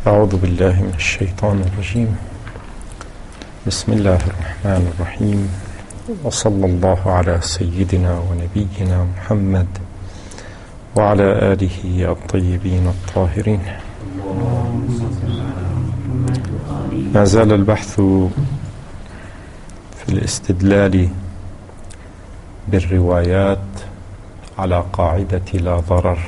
أعوذ بالله من الشيطان الرجيم. بسم الله الرحمن الرحيم، وصلى الله على سيدنا ونبينا محمد وعلى آله الطيبين الطاهرين. ما زال البحث في الاستدلال بالروايات على قاعدة لا ضرر،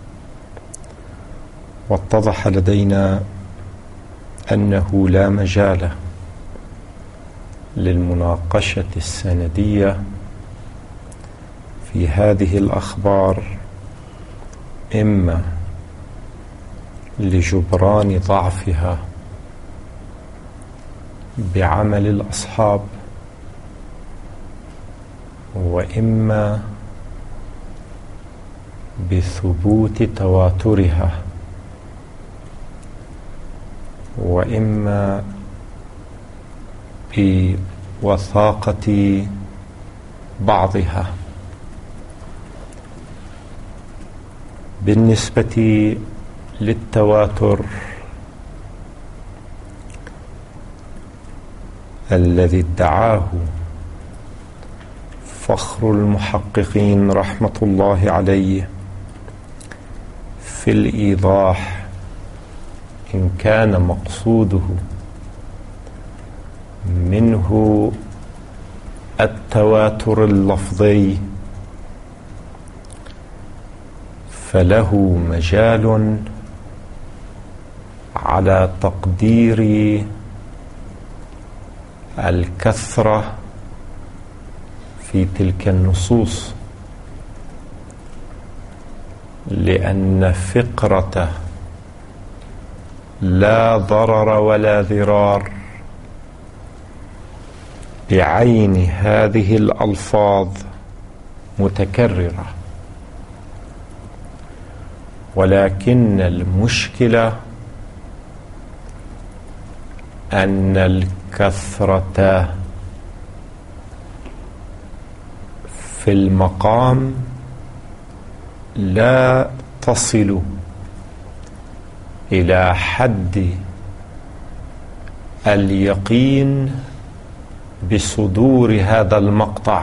واتضح لدينا أنه لا مجال للمناقشة السندية في هذه الأخبار، إما لجبران ضعفها بعمل الأصحاب، وإما بثبوت تواترها، وإما بوثاقة بعضها. بالنسبة للتواتر الذي ادعاه فخر المحققين رحمة الله عليه في الإيضاح، إن كان مقصوده منه التواتر اللفظي، فله مجال على تقدير الكثرة في تلك النصوص، لأن فقرة لا ضرر ولا ضرار بعين هذه الألفاظ متكررة، ولكن المشكلة أن الكثرة في المقام لا تصل إلى حد اليقين بصدور هذا المقطع،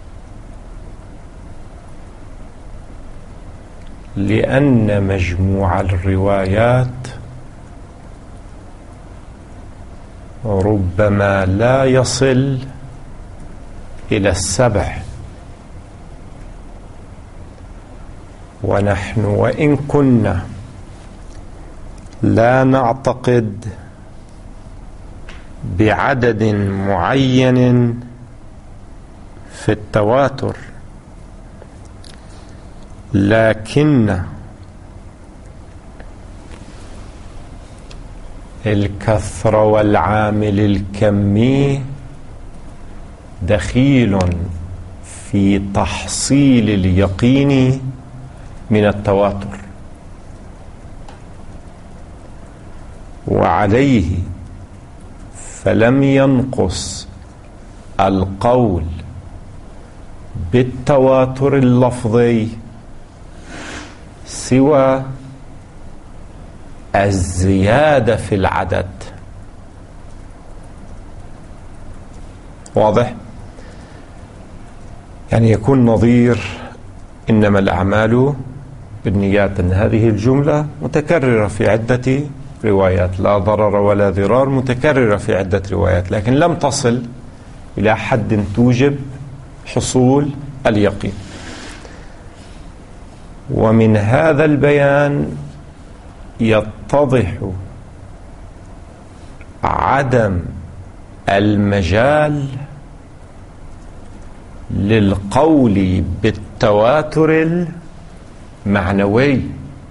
لأن مجموع الروايات ربما لا يصل إلى 7. ونحن وإن كنا لا نعتقد بعدد معين في التواتر، لكن الكثرة والعامل الكمي دخيل في تحصيل اليقين من التواتر، وعليه فلم ينقص القول بالتواتر اللفظي سوى الزيادة في العدد. واضح؟ يعني يكون نظير إنما الأعمال بالنيات، أن هذه الجملة متكررة في عدة روايات، لا ضرر ولا ضرار متكررة في عدة روايات، لكن لم تصل إلى حد توجب حصول اليقين. ومن هذا البيان يتضح عدم المجال للقول بالتواتر المعنوي،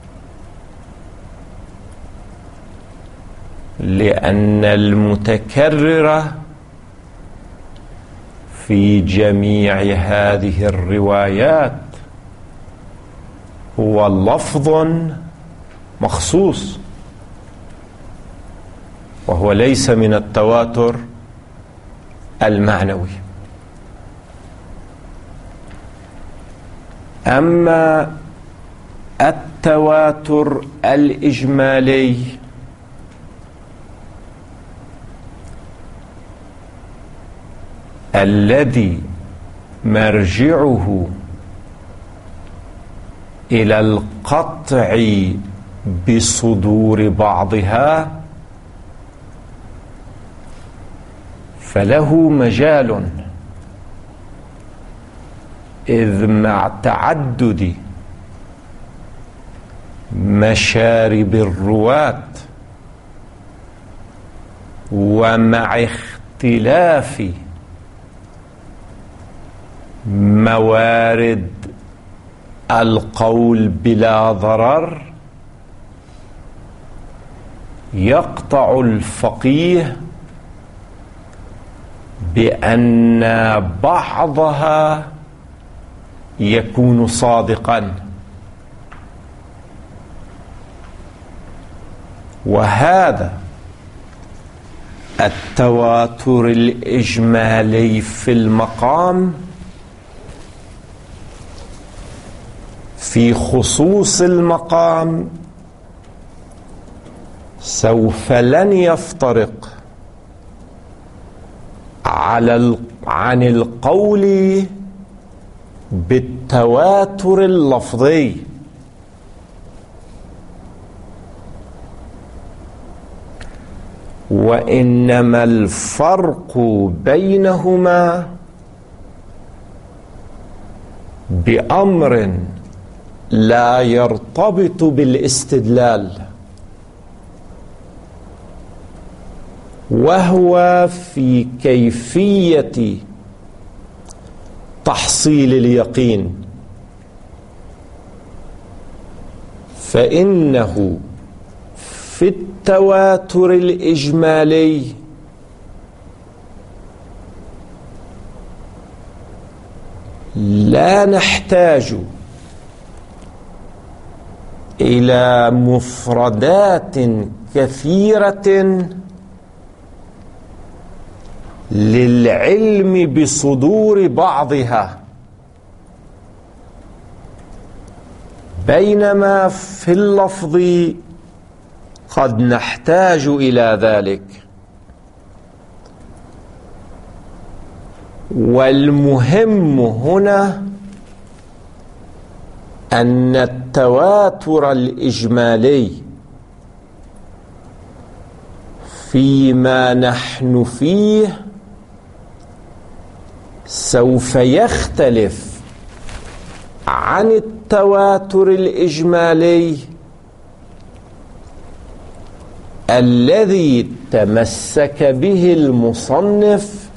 لأن المتكرر في جميع هذه الروايات هو لفظ مخصوص، وهو ليس من التواتر المعنوي. أما التواتر الإجمالي الذي مرجعه إلى القطع بصدور بعضها فله مجال، إذ مع تعدد مشارب الرواة ومع اختلاف موارد القول بلا ضرر، يقطع الفقيه بأن بعضها يكون صادقا، وهذا التواتر الإجمالي في المقام في خصوص المقام سوف لن يفترق عن القول بالتواتر اللفظي، وإنما الفرق بينهما بأمر لا يرتبط بالاستدلال، وهو في كيفية تحصيل اليقين. فإنه في التواتر الإجمالي لا نحتاج إلى مفردات كثيرة للعلم بصدور بعضها، بينما في اللفظ قد نحتاج إلى ذلك. والمهم هنا أن التواتر الإجمالي فيما نحن فيه سوف يختلف عن التواتر الإجمالي الذي تمسك به المصنف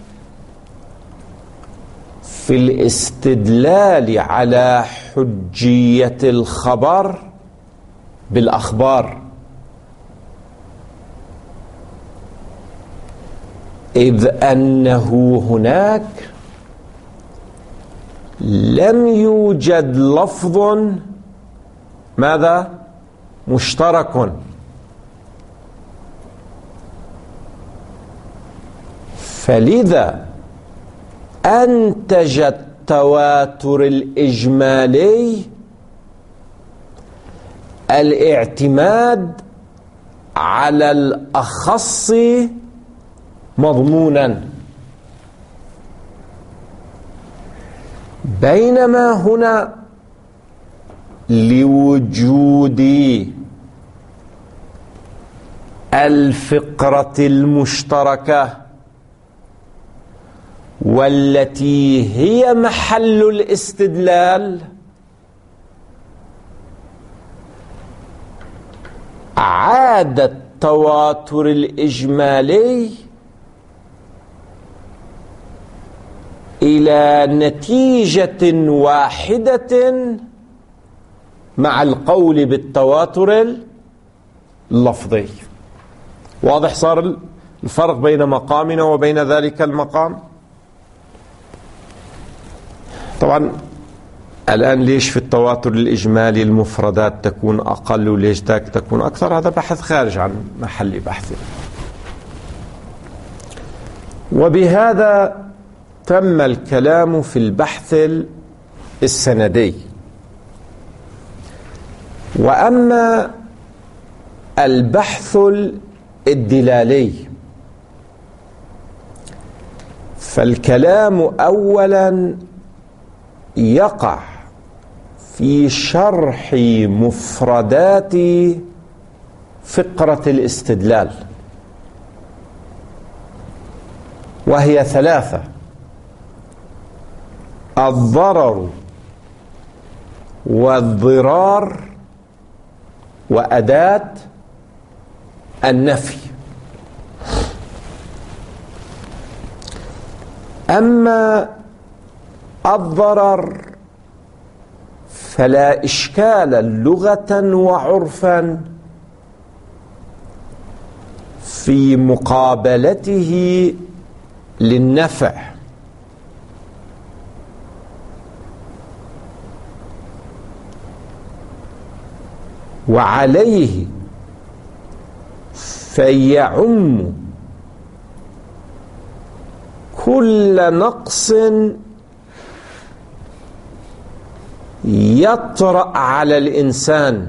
في الاستدلال على حجية الخبر بالأخبار، إذ أنه هناك لم يوجد لفظ ماذا؟ مشترك، فلذا أنتج التواتر الإجمالي الاعتماد على الأخص مضمونا، بينما هنا لوجود الفقرة المشتركة والتي هي محل الاستدلال عاد التواتر الإجمالي إلى نتيجة واحدة مع القول بالتواتر اللفظي. واضح صار الفرق بين مقامنا وبين ذلك المقام؟ طبعا الآن ليش في التواتر الإجمالي المفردات تكون أقل وليش ذاك تكون أكثر؟ هذا بحث خارج عن محل بحثنا. وبهذا تم الكلام في البحث السندي. وأما البحث الدلالي فالكلام أولا يقع في شرح مفردات فقرة الاستدلال، وهي ثلاثة: الضرر والضرار وأداة النفي. أما الضرر فلا إشكال لغة وعرفا في مقابلته للنفع، وعليه فيعم كل نقص يطرأ على الإنسان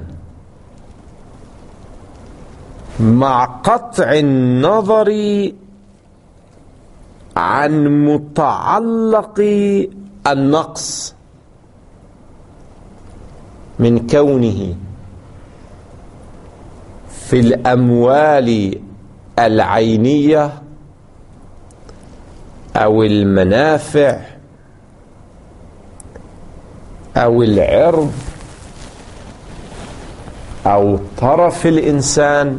مع قطع النظر عن متعلق النقص من كونه في الأموال العينية أو المنافع أو العرض أو طرف الإنسان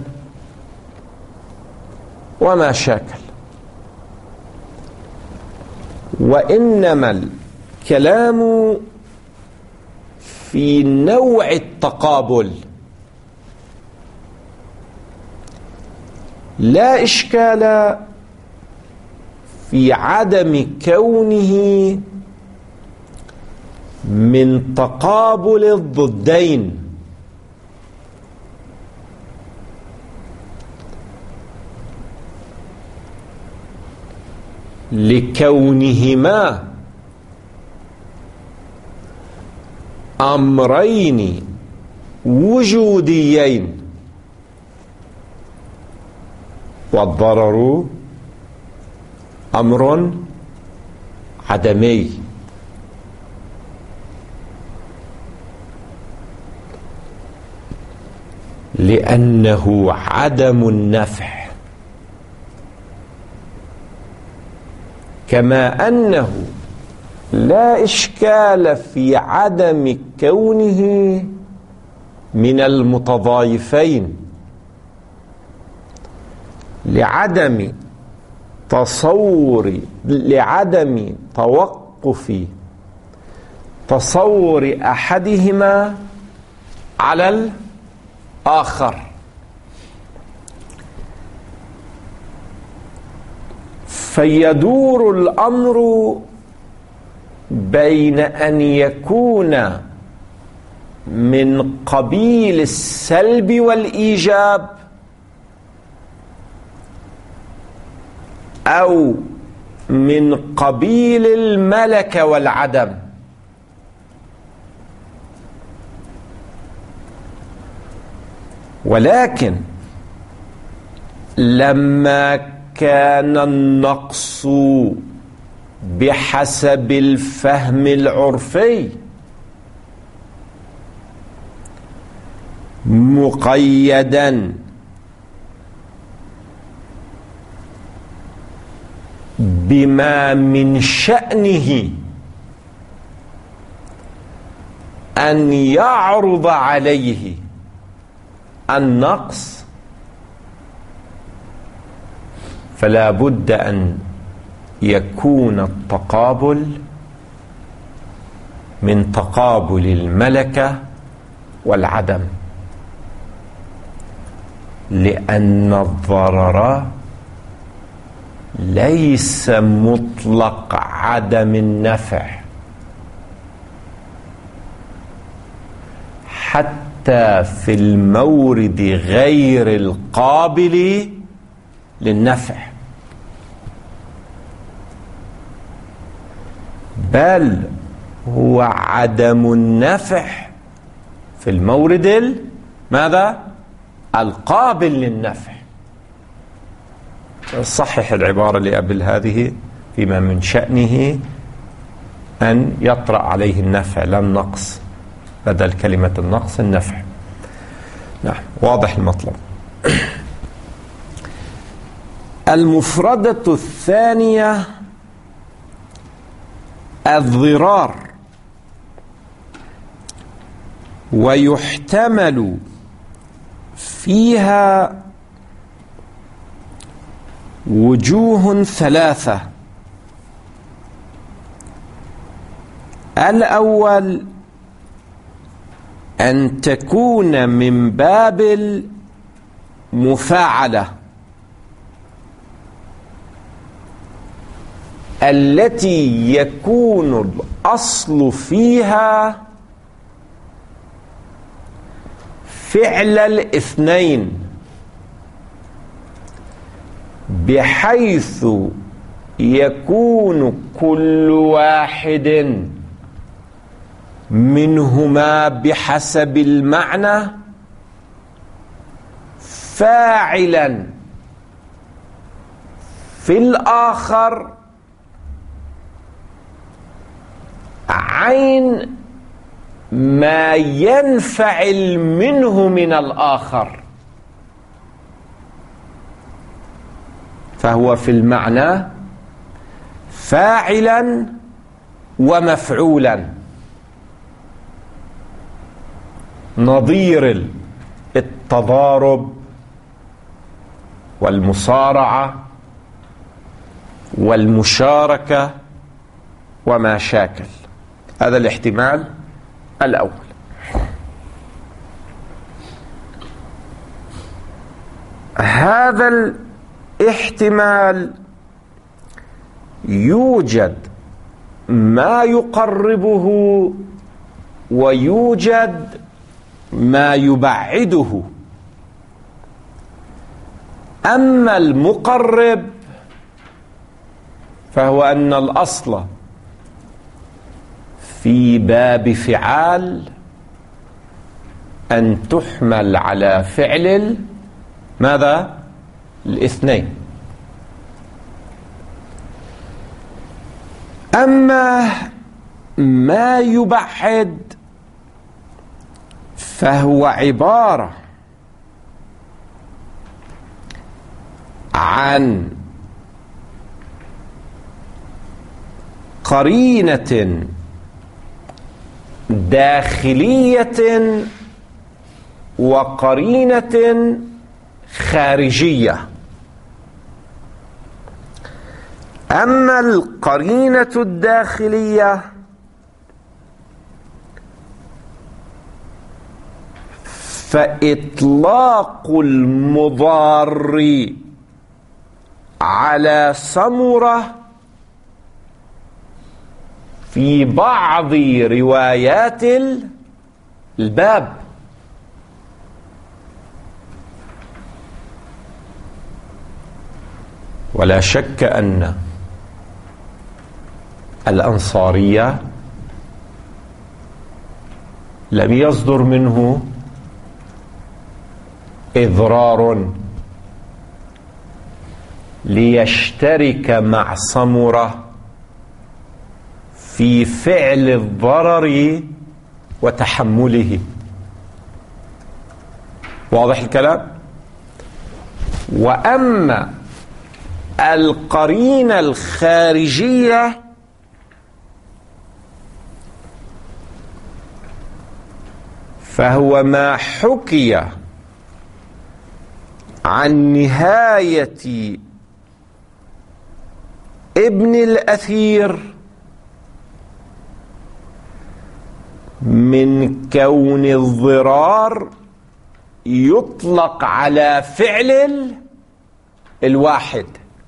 وما شاكل. وإنما الكلام في نوع التقابل. لا إشكال في عدم كونه من تقابل الضدين، لكونهما أمرين وجوديين، والضرر أمر عدمي. لأنه عدم النفع، كما أنه لا إشكال في عدم كونه من المتضايفين لعدم توقف تصور أحدهما على الآخر. فيدور الأمر بين أن يكون من قبيل السلب والإيجاب أو من قبيل الملكة والعدم. ولكن لما كان النقص بحسب الفهم العرفي مقيدا بما من شأنه أن يعرض عليه النقص، فلا بد أن يكون التقابل من تقابل الملكة والعدم، لأن الضرر ليس مطلق عدم النفع، حتى في المورد غير القابل للنفع، بل هو عدم النفع في المورد ماذا؟ القابل للنفع. صحح العبارة اللي قبل هذه فيما من شأنه أن يطرأ عليه النفع لا النقص، بدل كلمة النقص النفع. نعم، واضح المطلب. المفردة الثانية الضرار، ويحتمل فيها وجوه ثلاثة. الأول أن تكون من باب المفاعلة التي يكون الأصل فيها فعل الاثنين، بحيث يكون كل واحد منهما بحسب المعنى فاعلا في الآخر عين ما ينفعل منه من الآخر، فهو في المعنى فاعلا ومفعولا، نظير التضارب والمصارعة والمشاركة وما شاكل. هذا الاحتمال الأول. هذا الاحتمال يوجد ما يقربه ويوجد ما يبعده. أما المقرب فهو أن الأصل في باب فعال أن تحمل على فعل ماذا؟ الاثنين. أما ما يبعد فهو عبارة عن قرينة داخلية وقرينة خارجية. أما القرينة الداخلية فإطلاق المضار على سمرة في بعض روايات الباب، ولا شك أن الأنصارية لم يصدر منه إضرار ليشترك مع سمرة في فعل الضرر وتحمله. واضح الكلام؟ وأما القرينة الخارجية فهو ما حكي عن نهاية ابن الأثير من كون الضرار يطلق على فعل الواحد.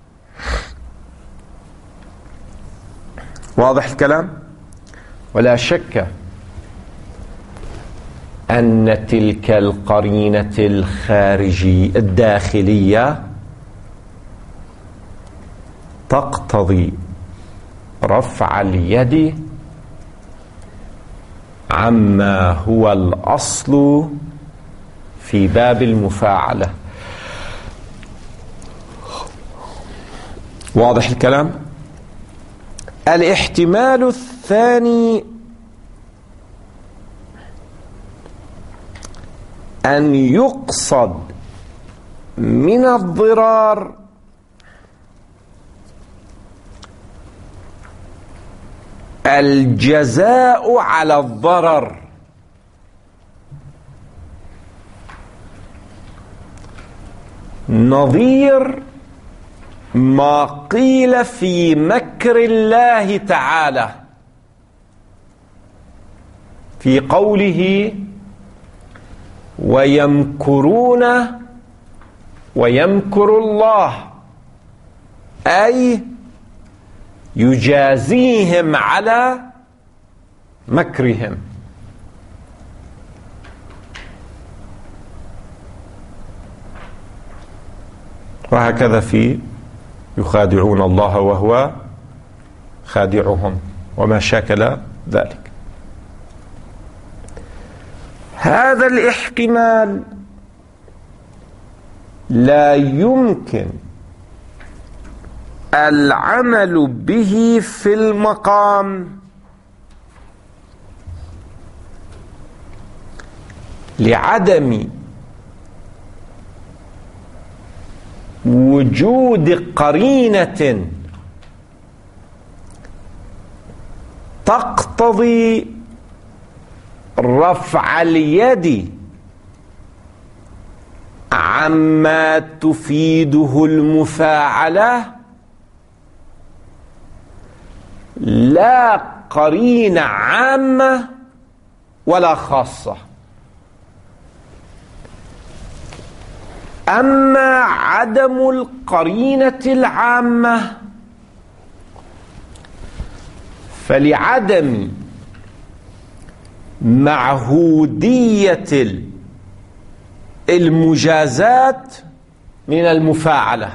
واضح الكلام؟ ولا شك أن تلك القرينة الخارجية الداخلية تقتضي رفع اليد عما هو الأصل في باب المفاعلة. واضح الكلام؟ الاحتمال الثاني أن يقصد من الضرار الجزاء على الضرر، نظير ما قيل في مكر الله تعالى في قوله ويمكرون ويمكر الله، أي يجازيهم على مكرهم. وهكذا في يخادعون الله وهو خادعهم وما شاكل ذلك. هذا الاحتمال لا يمكن العمل به في المقام لعدم وجود قرينة تقتضي رفع اليد عما تفيده المفاعلة، لا قرينة عامة ولا خاصة. أما عدم القرينة العامة فلعدم معهودية المجازات من المفاعلة،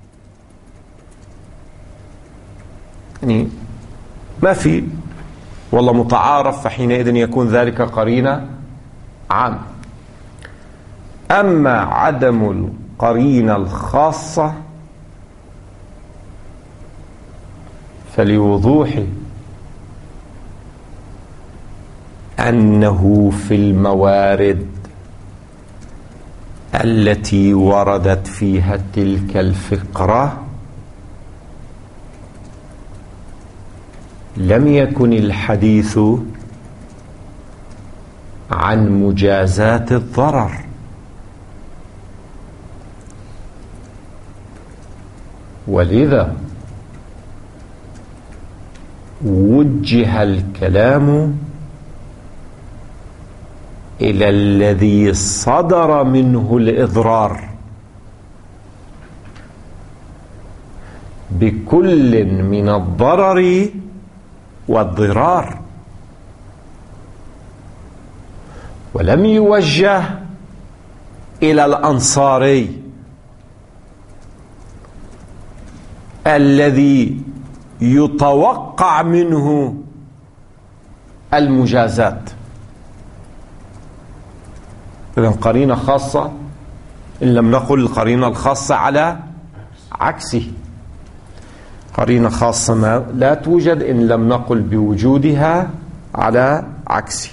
يعني ما في والله متعارف، فحينئذ يكون ذلك قرينة عامة. أما عدم القرينة الخاصة فلوضوح أنه في الموارد التي وردت فيها تلك الفقرة لم يكن الحديث عن مجازاة الضرر، ولذا وجه الكلام إلى الذي صدر منه الإضرار بكل من الضرر والضرار، ولم يوجه إلى الأنصاري الذي يتوقع منه المجازات. إذن قرينة خاصة إن لم نقل القرينة الخاصة على عكسه، قرينة خاصة ما لا توجد إن لم نقل بوجودها على عكسه.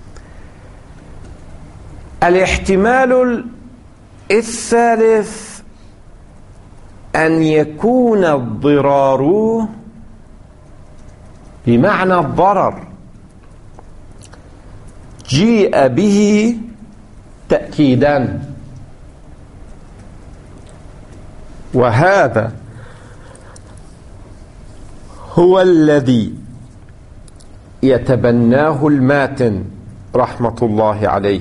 الاحتمال الثالث أن يكون الضرار بمعنى الضرر جيء به تأكيدا، وهذا هو الذي يتبناه الماتن رحمة الله عليه،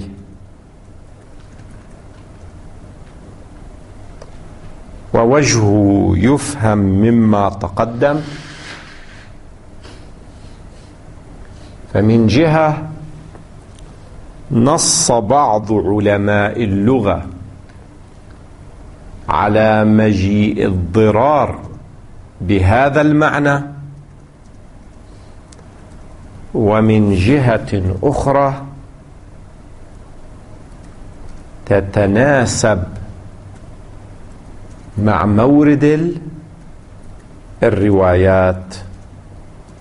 ووجهه يفهم مما تقدم. فمن جهة نص بعض علماء اللغة على مجيء الضرار بهذا المعنى، ومن جهة أخرى تتناسب مع مورد الروايات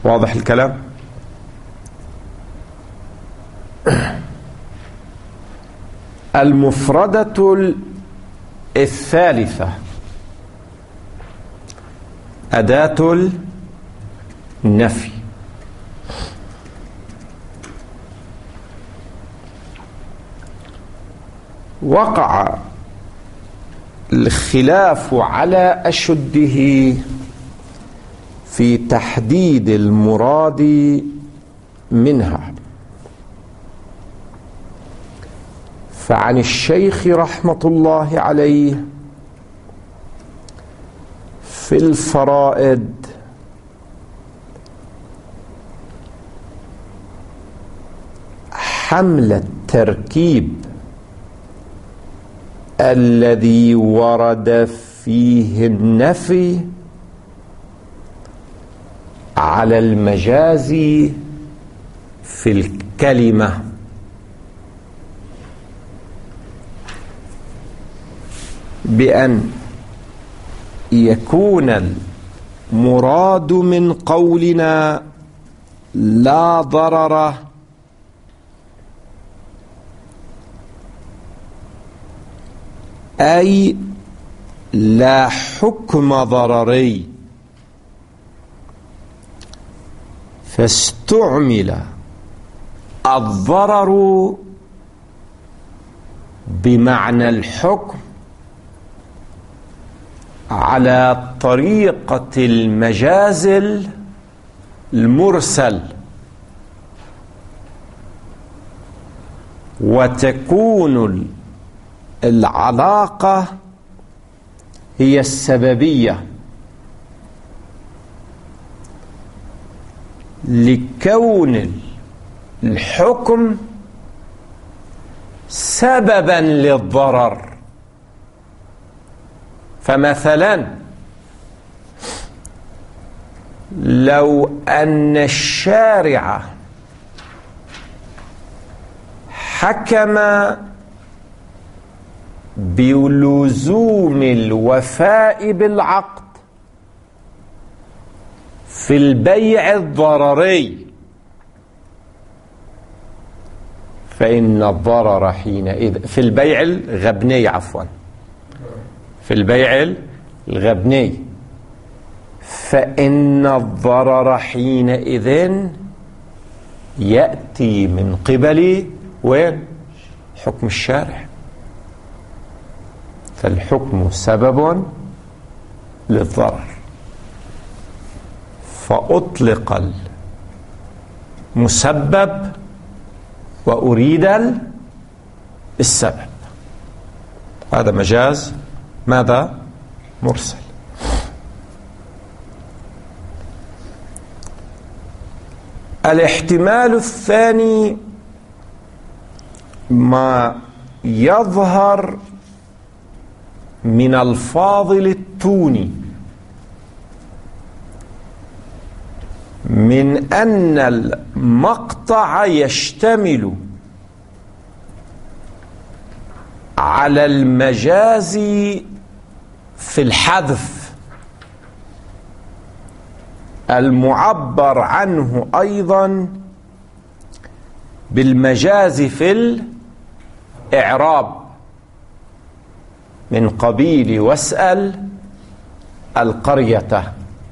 واضح الكلام؟ المفردة الثالثة أداة النفي. وقع الخلاف على أشده في تحديد المراد منها، فعن الشيخ رحمة الله عليه في الفرائد حمل التركيب الذي ورد فيه النفي على المجاز في الكلمة، بأن يكون المراد من قولنا لا ضرر أي لا حكم ضرري، فاستعمل الضرر بمعنى الحكم على طريقة المجاز المرسل، وتكون العلاقة هي السببية، لكون الحكم سببا للضرر. فمثلا لو أن الشارع حكم بلزوم الوفاء بالعقد في البيع الضرري، فإن الضرر حينئذ في البيع الغبني، في البيع الغبني، فإن الضرر حينئذ يأتي من قبل وين؟ حكم الشارع. فالحكم سبب للضرر، فأطلق المسبب وأريد السبب. هذا مجاز ماذا؟ مرسل. الاحتمال الثاني ما يظهر من الفاضل التوني من أن المقطع يشتمل على المجاز في الحذف المعبر عنه أيضا بالمجاز في الإعراب من قبيل واسأل القرية.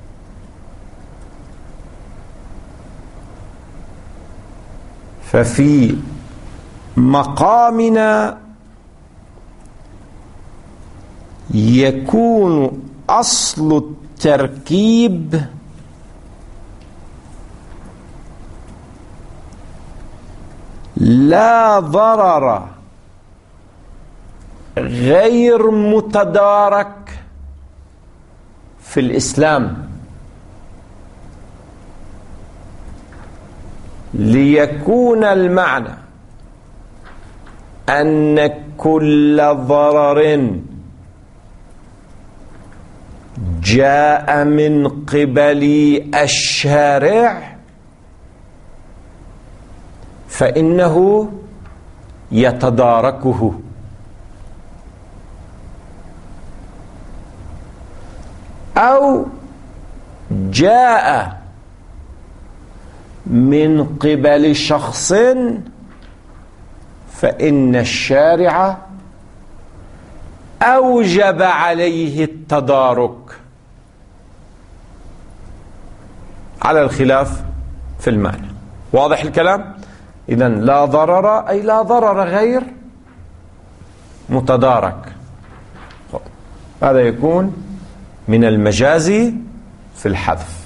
ففي مقامنا يكون أصل التركيب لا ضرر غير متدارك في الإسلام، ليكون المعنى أن كل ضرر جاء من قبل الشارع فإنه يتداركه، أو جاء من قبل شخص فإن الشارع أوجب عليه التدارك على الخلاف في المعنى. واضح الكلام؟ إذن لا ضرر أي لا ضرر غير متدارك. هذا يكون من المجاز في الحذف.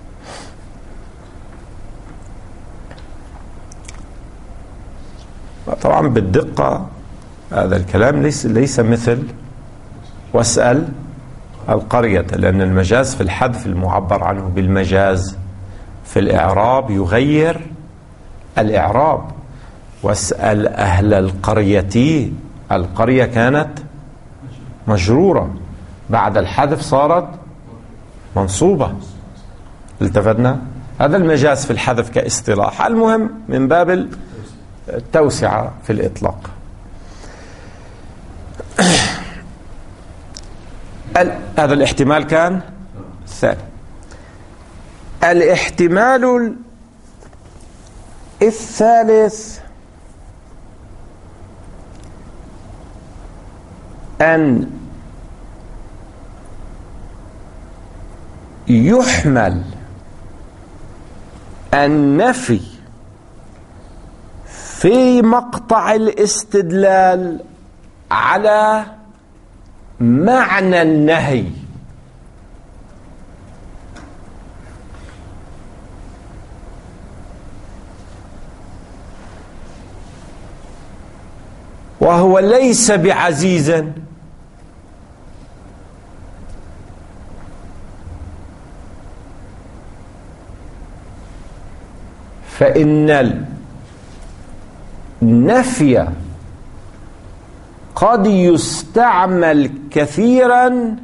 طبعا بالدقة هذا الكلام ليس مثل واسأل القرية، لأن المجاز في الحذف المعبر عنه بالمجاز في الإعراب يغير الإعراب. واسأل أهل القرية، القرية كانت مجرورة، بعد الحذف صارت منصوبة. التفتنا؟ هذا المجاز في الحذف كاصطلاح. المهم من باب التوسعة في الإطلاق. هذا الاحتمال كان الثاني. الاحتمال الثالث أن يحمل النفي في مقطع الاستدلال على معنى النهي. وهو ليس بعزيز، فإن النفي قد يستعمل كثيرا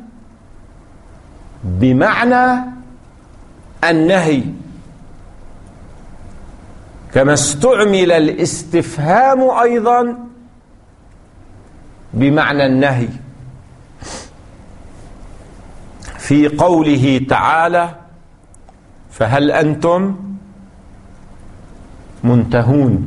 بمعنى النهي، كما استعمل الاستفهام أيضا بمعنى النهي في قوله تعالى: فهل أنتم منتهون.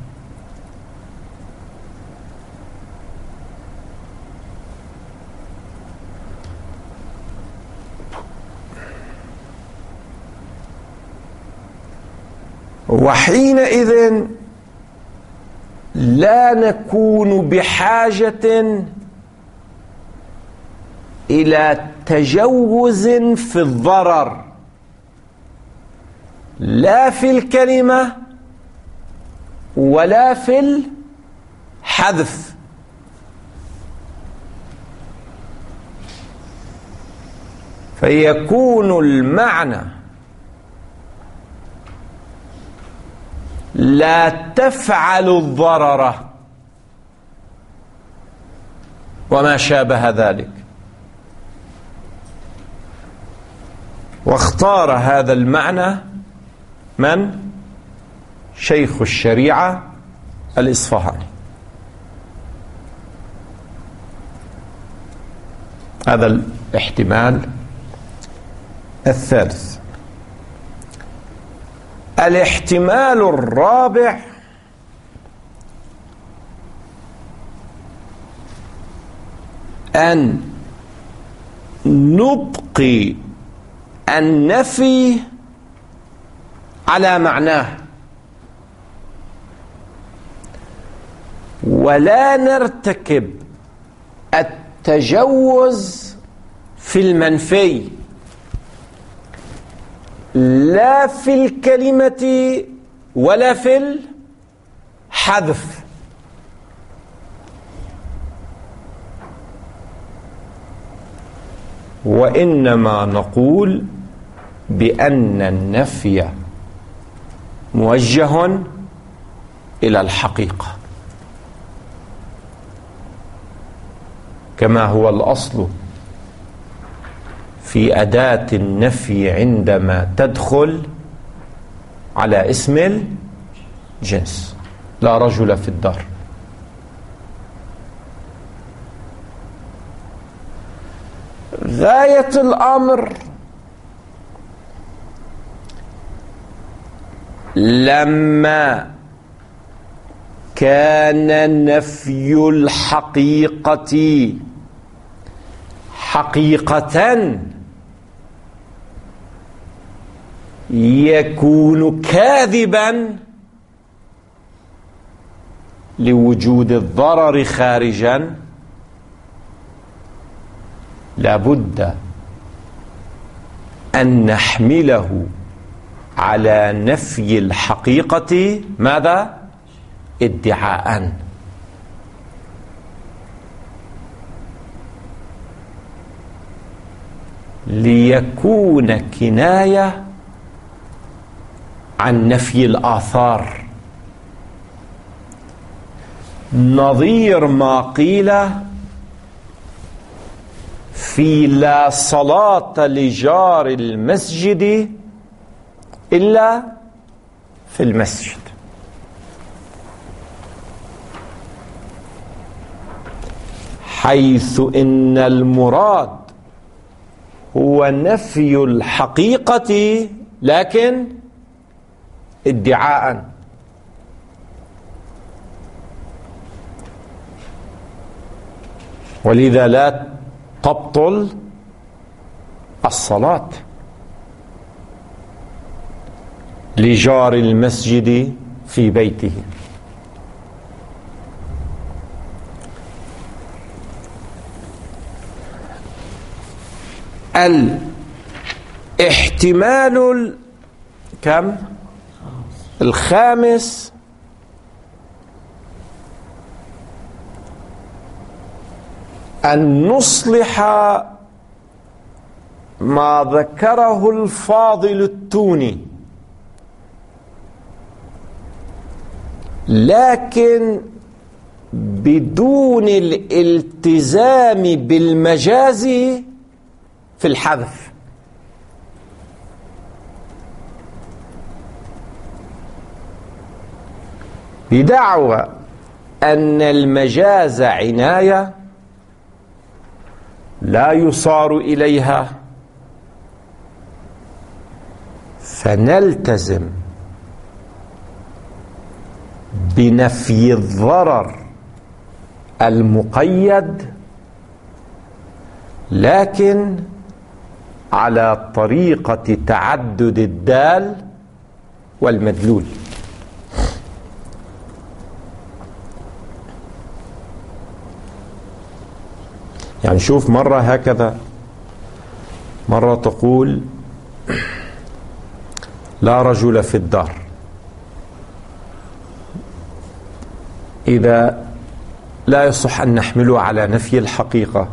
وحينئذ لا نكون بحاجة إلى تجوز في الضرر، لا في الكلمة ولا في الحذف. فيكون المعنى لا تفعل الضرر وما شابه ذلك. واختار هذا المعنى من؟ شيخ الشريعة الإصفهاني. هذا الاحتمال الثالث. الاحتمال الرابع أن نبقي النفي على معناه ولا نرتكب التجوز في المنفي، لا في الكلمة ولا في الحذف. وإنما نقول بأن النفي موجه إلى الحقيقة كما هو الأصل في أداة النفي عندما تدخل على اسم الجنس. لا رجل في الدار. غاية الأمر لما كان نفي الحقيقة حقيقة يكون كاذبا لوجود الضرر خارجا، لابد أن نحمله على نفي الحقيقة ماذا؟ ادعاء. ليكون كناية عن نفي الآثار، نظير ما قيل في لا صلاة لجار المسجد إلا في المسجد، حيث إن المراد هو نفي الحقيقة لكن ادعاء. ولذا لا تبطل الصلاة لجار المسجد في بيته. الاحتمال كم؟ الخامس أن نصلح ما ذكره الفاضل التوني، لكن بدون الالتزام بالمجاز في الحذف. بدعوى أن المجاز عناية لا يصار إليها، فنلتزم بنفي الضرر المقيد، لكن على طريقة تعدد الدال والمدلول. يعني شوف، مرة هكذا، مرة تقول لا رجل في الدار، إذا لا يصح أن نحمله على نفي الحقيقة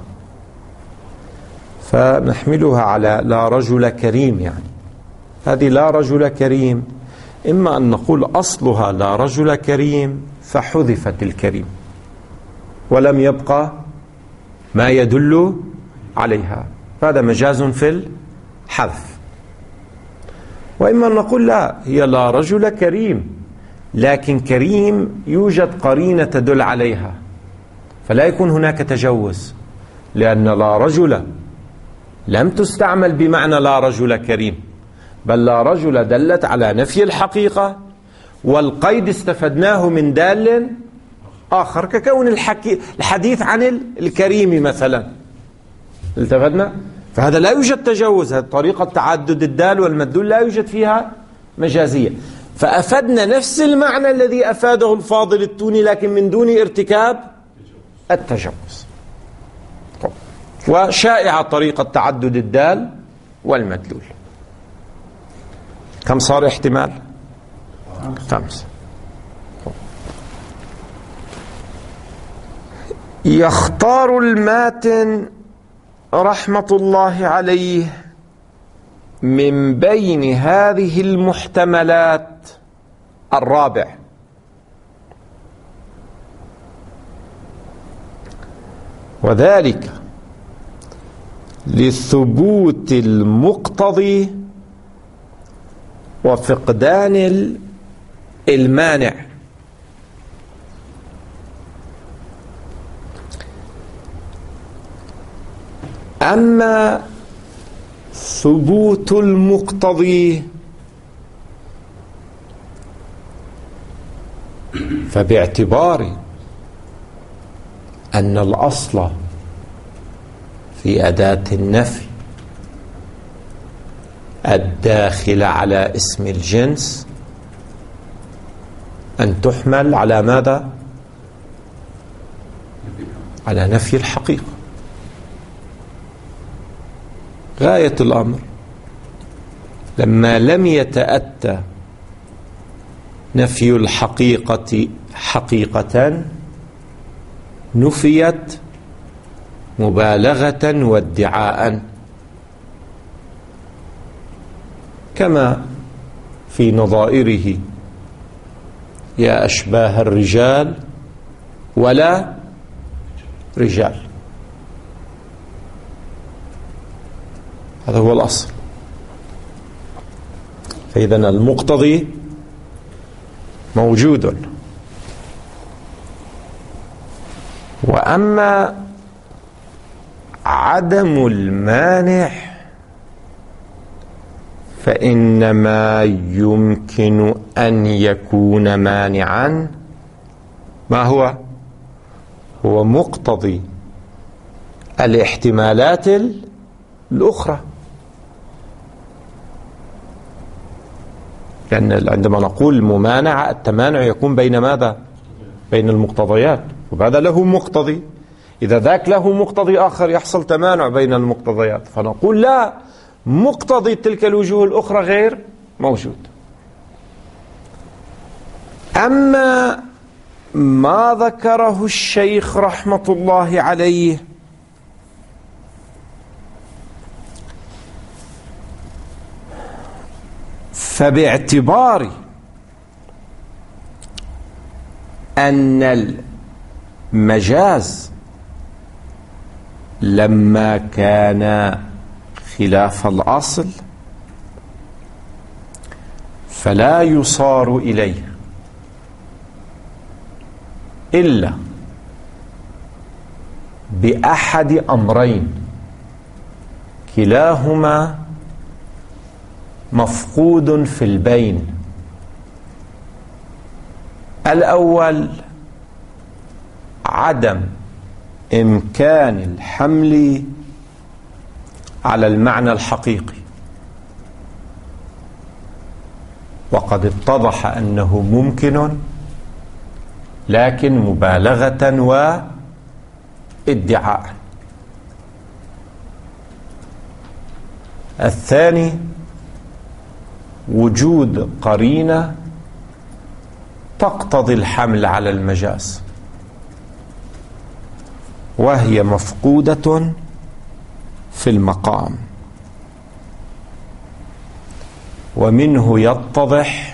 فنحملها على لا رجل كريم. يعني هذه لا رجل كريم، إما أن نقول أصلها لا رجل كريم فحذفت الكريم ولم يبقى ما يدل عليها، هذا مجاز في الحذف. وإما أن نقول لا، هي لا رجل كريم، لكن كريم يوجد قرينة تدل عليها، فلا يكون هناك تجوز، لأن لا رجل لم تستعمل بمعنى لا رجل كريم، بل لا رجل دلت على نفي الحقيقة، والقيد استفدناه من دال آخر، ككون الحديث عن الكريم مثلا، التفدنا، فهذا لا يوجد تجوز، هذه طريقة تعدد الدال والمدلول لا يوجد فيها مجازية، فأفدنا نفس المعنى الذي أفاده الفاضل التوني لكن من دون ارتكاب التجوز. وشائعة طريقة تعدد الدال والمدلول. كم صار احتمال؟ 5. يختار الماتن رحمة الله عليه من بين هذه المحتملات الرابع، وذلك لثبوت المقتضي وفقدان المانع. أما ثبوت المقتضي فباعتبار أن الأصل في أداة النفي الداخل على اسم الجنس أن تحمل على ماذا؟ على نفي الحقيقة. غاية الأمر لما لم يتأتى نفي الحقيقة حقيقة نفيت مبالغة وادعاء، كما في نظائره يا أشباه الرجال ولا رجال. هذا هو الأصل. فإذا المقتضي موجود، وأما عدم المانع فإنما يمكن أن يكون مانعا ما هو؟ هو مقتضي الاحتمالات الأخرى. لأن عندما نقول الممانعة التمانع يكون بين ماذا؟ بين المقتضيات، وهذا له مقتضي، إذا ذاك له مقتضي آخر يحصل تمانع بين المقتضيات، فنقول لا، مقتضي تلك الوجوه الأخرى غير موجود. أما ما ذكره الشيخ رحمة الله عليه فباعتبار أن المجاز لما كان خلاف الأصل فلا يصار إليه إلا بأحد أمرين كلاهما مفقود في البين. الأول عدم إمكان الحمل على المعنى الحقيقي، وقد اتضح أنه ممكن لكن مبالغة وادعاء. الثاني وجود قرينة تقتضي الحمل على المجاز، وهي مفقودة في المقام، ومنه يتضح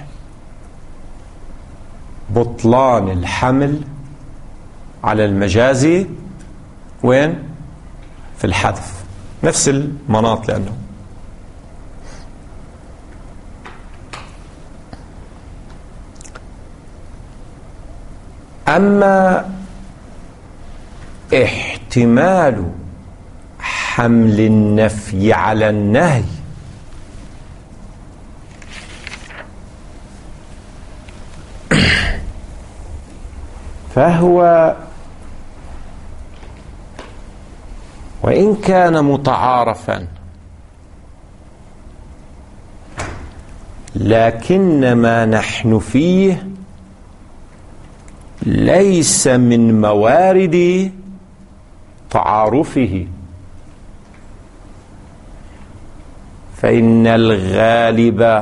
بطلان الحمل على المجاز وين؟ في الحذف، نفس المناط. لأنه أما احتمال حمل النفي على النهي فهو وإن كان متعارفا لكن ما نحن فيه ليس من موارد تعارفه، فإن الغالب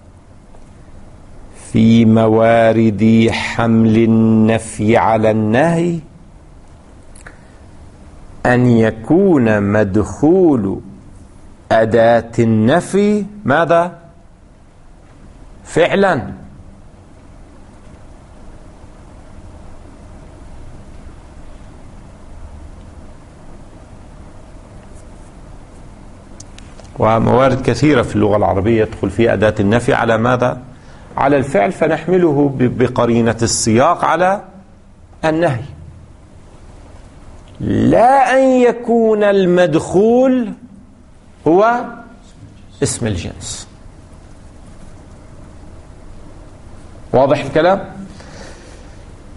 في موارد حمل النفي على النهي أن يكون مدخول أداة النفي ماذا؟ فعلا. وموارد كثيرة في اللغة العربية يدخل في أداة النفي على ماذا؟ على الفعل، فنحمله بقرينة السياق على النهي، لا أن يكون المدخول هو اسم الجنس. واضح الكلام؟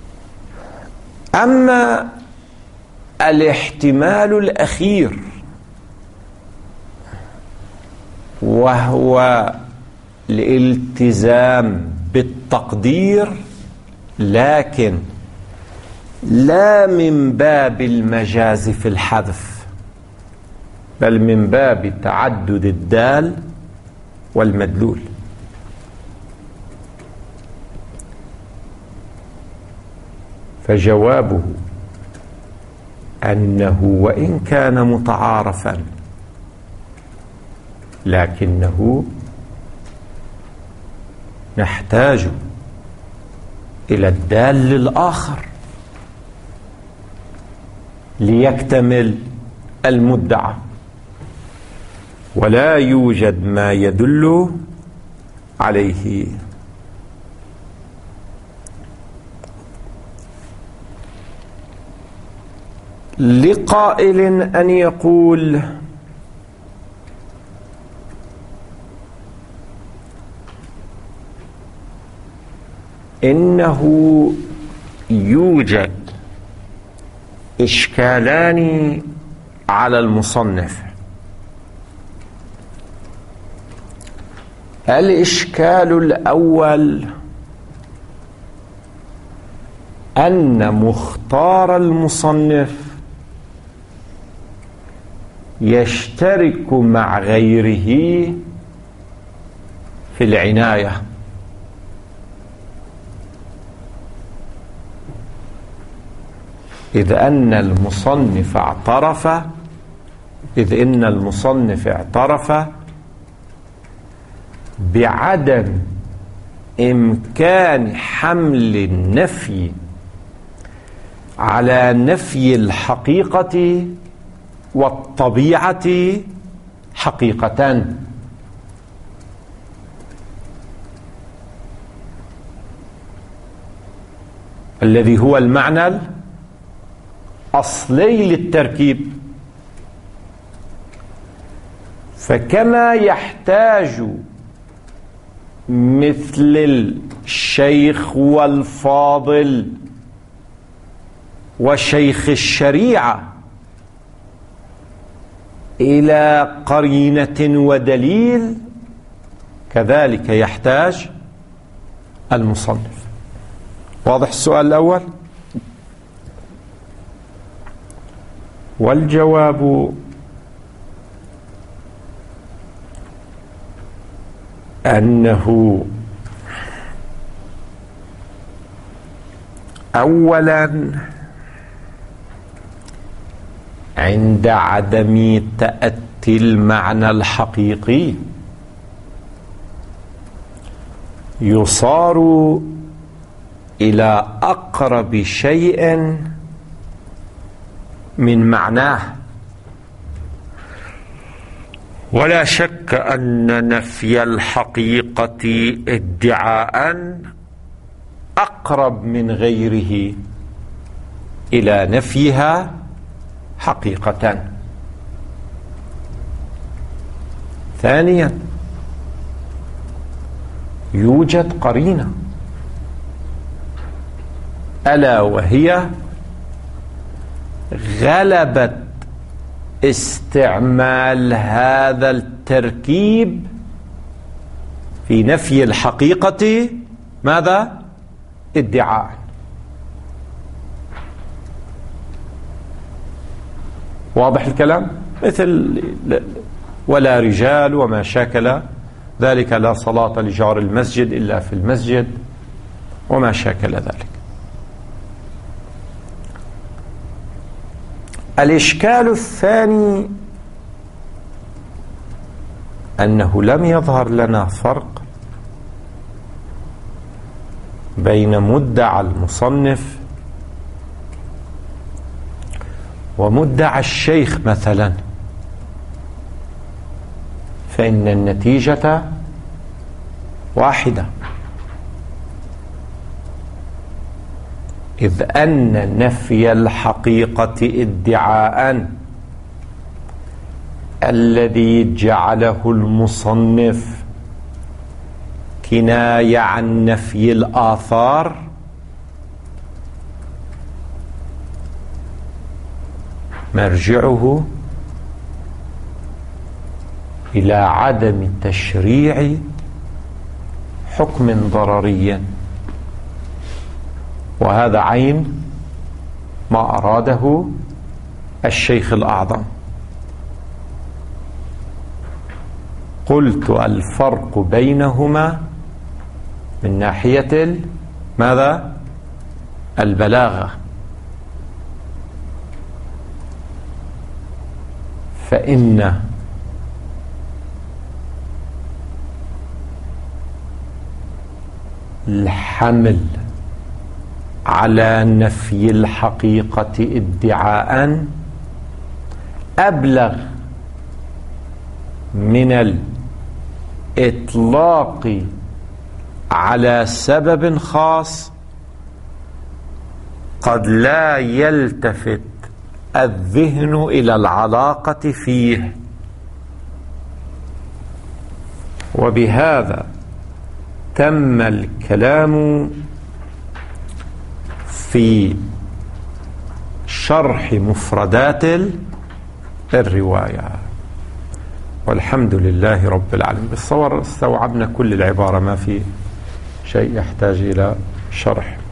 أما الاحتمال الأخير وهو الالتزام بالتقدير، لكن لا من باب المجاز في الحذف، بل من باب تعدد الدال والمدلول. فجوابه أنه وإن كان متعارفا لكنه نحتاج إلى الدال الآخر ليكتمل المدعى، ولا يوجد ما يدل عليه. لقائل أن يقول إنه يوجد إشكالان على المصنف. الإشكال الأول أن مختار المصنف يشترك مع غيره في العناية، إذ إن المصنف اعترف بعدم إمكان حمل النفي على نفي الحقيقة والطبيعة حقيقة، الذي هو المعنى الأصلي للتركيب. فكما يحتاج مثل الشيخ والفاضل وشيخ الشريعة إلى قرينة ودليل، كذلك يحتاج المصنف. واضح السؤال الأول؟ والجواب أنه أولا عند عدم تأتي المعنى الحقيقي يصار إلى أقرب شيء من معناه، ولا شك أن نفي الحقيقة ادعاء أقرب من غيره إلى نفيها حقيقة. ثانيا يوجد قرينة، ألا وهي غلبة استعمال هذا التركيب في نفي الحقيقة ماذا؟ ادعاء. واضح الكلام؟ مثل ولا رجال وما شاكل ذلك، لا صلاة لجار المسجد إلا في المسجد، وما شاكل ذلك. الإشكال الثاني أنه لم يظهر لنا فرق بين مدعى المصنف ومدعى الشيخ مثلا، فإن النتيجة واحدة، إذ أن نفي الحقيقة ادعاء الذي جعله المصنف كناية عن نفي الآثار مرجعه إلى عدم تشريع حكم ضرري، وهذا عين ما أراده الشيخ الأعظم. قلت الفرق بينهما من ناحية ماذا؟ البلاغة. فإن الحمل على نفي الحقيقة ادعاء أبلغ من الإطلاق على سبب خاص قد لا يلتفت الذهن إلى العلاقة فيه. وبهذا تم الكلام في شرح مفردات الرواية، والحمد لله رب العالمين. بالصور استوعبنا كل العبارة، ما في شيء يحتاج إلى شرح.